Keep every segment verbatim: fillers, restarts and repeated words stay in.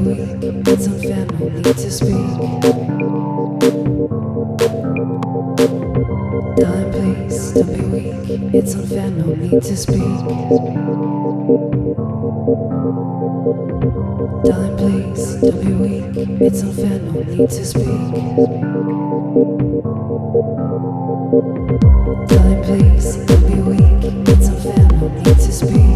weak, it's unfair, no need to speak. Darling, please, don't be weak, it's unfair, no need to speak. Darling, please, don't be weak, it's unfair, no need to speak. Darling, please, don't be weak, it's unfair, no need to speak.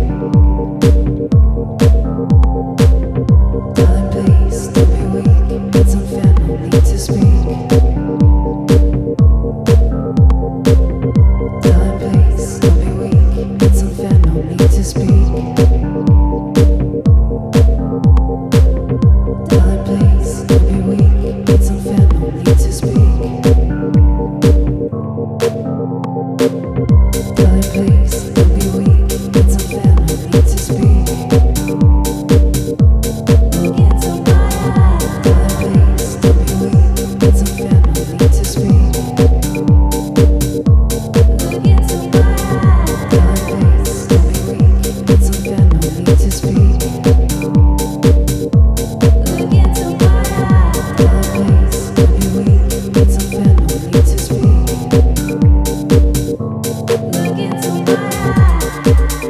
Darling, please, don't be weak, it's unfair, no need to speak. Darling, please, don't be weak, it's unfair, no need to speak. Darling, please, don't be weak, it's unfair, no need to speak. Darling, please, don't be weak, it's unfair, no need to speak. Look into my eyes. Darling, please, don't be weak, it's unfair, no need to speak. Look into my eyes. Darling, please, don't be weak, it's unfair, no need to speak. Look into my eyes. Darling, please, don't be weak, it's unfair, no need to speak. Look into my eyes.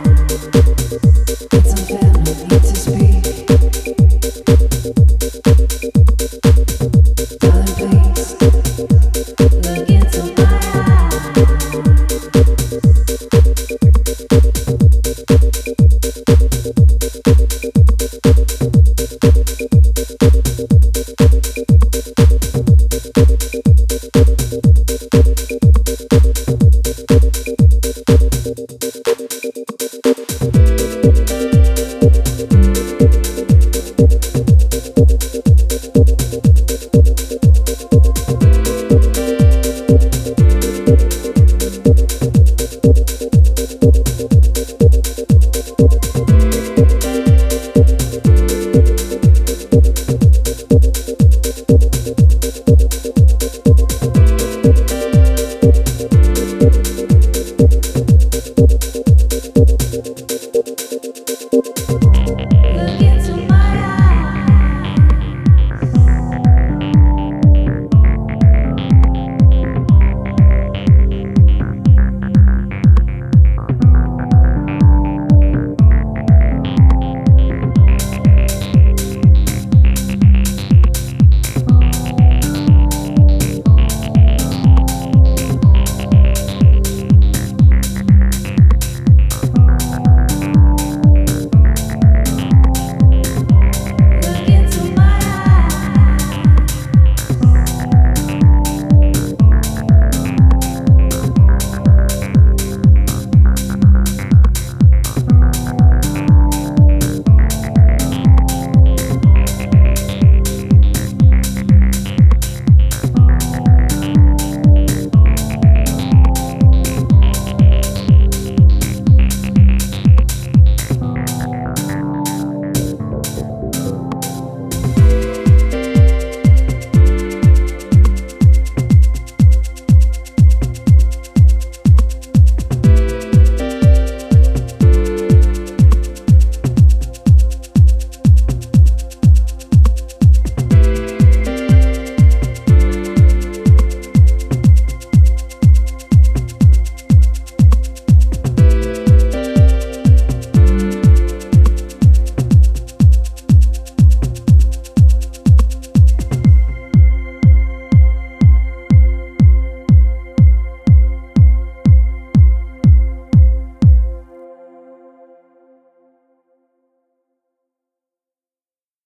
It's unfair, no need to speak. Darling, please. Look into my eyes.